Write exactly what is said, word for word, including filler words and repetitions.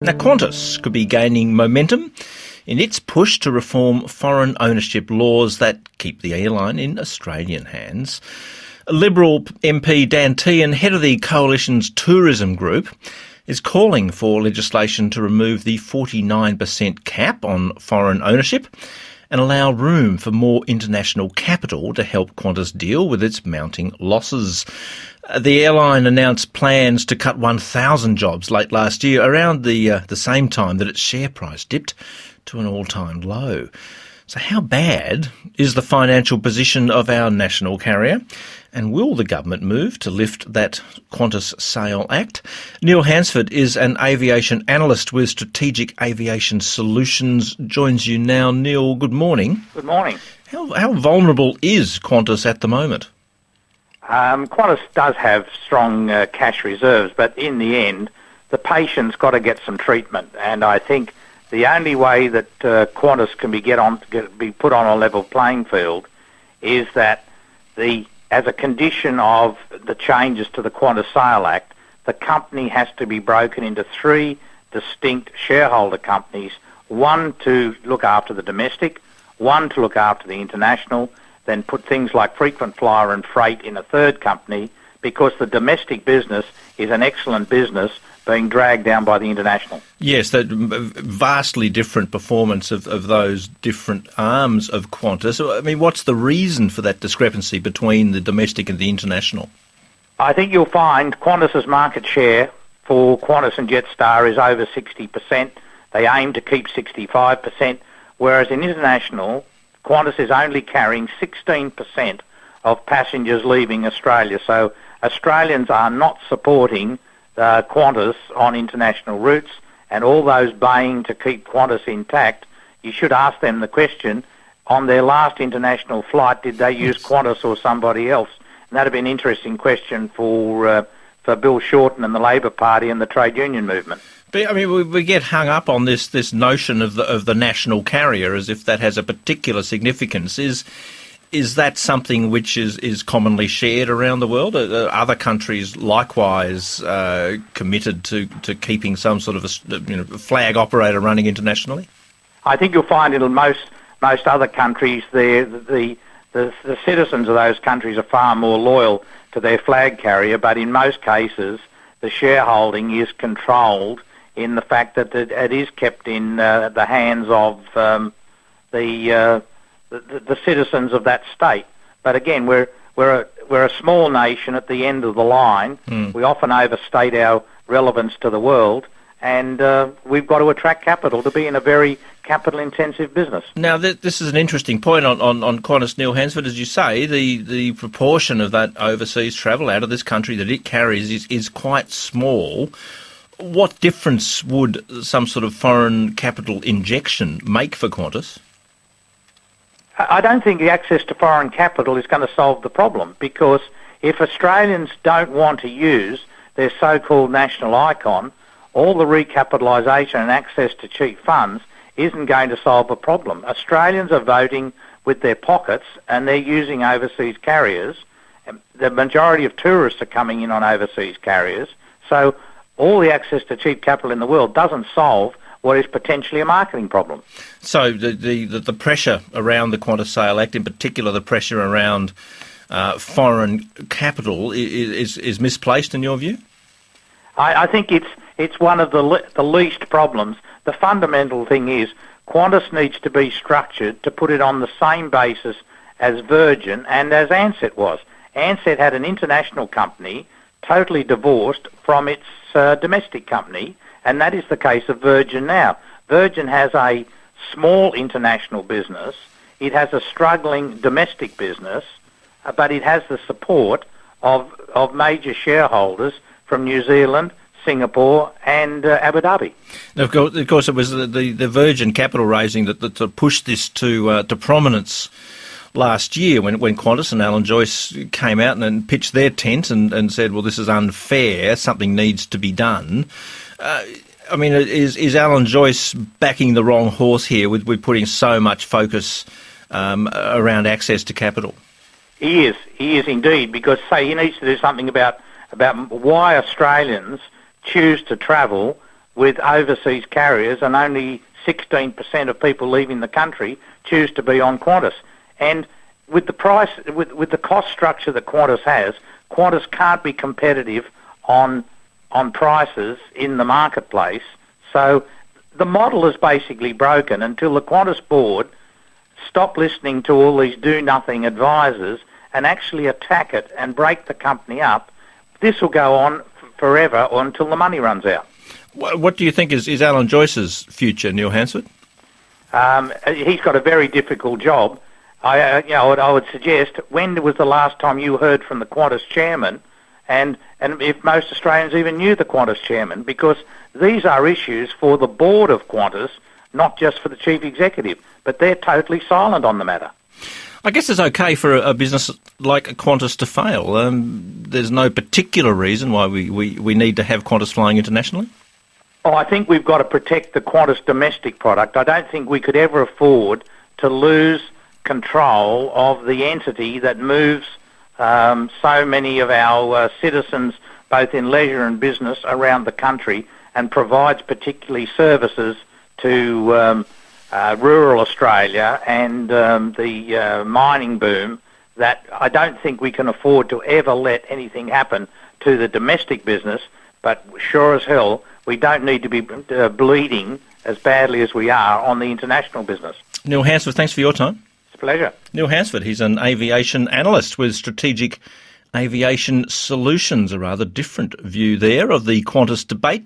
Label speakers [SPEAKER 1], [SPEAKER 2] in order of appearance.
[SPEAKER 1] Now, Qantas could be gaining momentum in its push to reform foreign ownership laws that keep the airline in Australian hands. Liberal M P Dan Tehan, head of the Coalition's tourism group, is calling for legislation to remove the forty-nine percent cap on foreign ownership and allow room for more international capital to help Qantas deal with its mounting losses. The airline announced plans to cut one thousand jobs late last year, around the uh, the same time that its share price dipped to an all-time low. So how bad is the financial position of our national carrier? And will the government move to lift that Qantas Sale Act? Neil Hansford is an aviation analyst with Strategic Aviation Solutions, joins you now. Neil, good morning.
[SPEAKER 2] Good morning.
[SPEAKER 1] How, how vulnerable is Qantas at the moment?
[SPEAKER 2] Um, Qantas does have strong uh, cash reserves, but in the end, the patient's got to get some treatment. And I think the only way that uh, Qantas can be get on get, be put on a level playing field is that the as a condition of the changes to the Qantas Sale Act, the company has to be broken into three distinct shareholder companies, one to look after the domestic, one to look after the international, then put things like frequent flyer and freight in a third company, because the domestic business is an excellent business being dragged down by the international.
[SPEAKER 1] Yes, that vastly different performance of, of those different arms of Qantas. I mean, what's the reason for that discrepancy between the domestic and the international?
[SPEAKER 2] I think you'll find Qantas's market share for Qantas and Jetstar is over sixty percent. They aim to keep sixty-five percent, whereas in international, Qantas is only carrying sixteen percent of passengers leaving Australia. So Australians are not supporting uh, Qantas on international routes, and all those baying to keep Qantas intact, you should ask them the question, on their last international flight, did they use Qantas or somebody else? And that would be an interesting question for uh, for Bill Shorten and the Labor Party and the trade union movement.
[SPEAKER 1] But, I mean, we, we get hung up on this this notion of the of the national carrier as if that has a particular significance. Is is that something which is, is commonly shared around the world? Are other countries likewise uh, committed to, to keeping some sort of a, you know, flag operator running internationally?
[SPEAKER 2] I think you'll find in most most other countries the the the, the citizens of those countries are far more loyal to their flag carrier, but in most cases the shareholding is controlled in the fact that it is kept in uh, the hands of um, the, uh, the the citizens of that state. But again, we're we're a, we're a small nation at the end of the line. Mm. We often overstate our relevance to the world, and uh, we've got to attract capital to be in a very capital-intensive business.
[SPEAKER 1] Now, th- this is an interesting point on, on, on Qantas, Neil Hansford. As you say, the, the proportion of that overseas travel out of this country that it carries is, is quite small. What difference would some sort of foreign capital injection make for Qantas?
[SPEAKER 2] I don't think the access to foreign capital is going to solve the problem, because if Australians don't want to use their so-called national icon, all the recapitalisation and access to cheap funds isn't going to solve the problem. Australians are voting with their pockets and they're using overseas carriers. The majority of tourists are coming in on overseas carriers. So all the access to cheap capital in the world doesn't solve what is potentially a marketing problem.
[SPEAKER 1] So the the, the pressure around the Qantas Sale Act, in particular the pressure around uh, foreign capital, is, is misplaced in your view?
[SPEAKER 2] I, I think it's it's one of the le- the least problems. The fundamental thing is Qantas needs to be structured to put it on the same basis as Virgin and as Ansett was. Ansett had an international company totally divorced from its uh, domestic company, and that is the case of Virgin now. Virgin has a small international business, it has a struggling domestic business, uh, but it has the support of of major shareholders from New Zealand, Singapore and uh, Abu Dhabi.
[SPEAKER 1] Now, of course, of course, it was the, the, the Virgin capital raising that, that, that pushed this to uh, to prominence last year when, when Qantas and Alan Joyce came out and, and pitched their tent and, and said, well, this is unfair, something needs to be done. Uh, I mean, is is Alan Joyce backing the wrong horse here with, with putting so much focus um, around access to capital?
[SPEAKER 2] He is. He is indeed, because, say, he needs to do something about, about why Australians choose to travel with overseas carriers, and only sixteen percent of people leaving the country choose to be on Qantas. And with the price, with, with the cost structure that Qantas has, Qantas can't be competitive on on prices in the marketplace. So the model is basically broken until the Qantas board stop listening to all these do-nothing advisors and actually attack it and break the company up. This will go on f- forever or until the money runs out.
[SPEAKER 1] What do you think is, is Alan Joyce's future, Neil Hansford?
[SPEAKER 2] Um, he's got a very difficult job. I, uh, you know, I would, I would suggest, when was the last time you heard from the Qantas chairman, and, and if most Australians even knew the Qantas chairman? Because these are issues for the board of Qantas, not just for the chief executive, but they're totally silent on the matter.
[SPEAKER 1] I guess it's okay for a, a business like Qantas to fail. Um, there's no particular reason why we, we, we need to have Qantas flying internationally?
[SPEAKER 2] Oh, I think we've got to protect the Qantas domestic product. I don't think we could ever afford to lose control of the entity that moves um, so many of our uh, citizens, both in leisure and business, around the country, and provides particularly services to um, uh, rural Australia and um, the uh, mining boom, that I don't think we can afford to ever let anything happen to the domestic business. But sure as hell, we don't need to be uh, bleeding as badly as we are on the international business.
[SPEAKER 1] Neil Hansford, thanks for your time.
[SPEAKER 2] It's a pleasure.
[SPEAKER 1] Neil Hansford, he's an aviation analyst with Strategic Aviation Solutions, a rather different view there of the Qantas debate.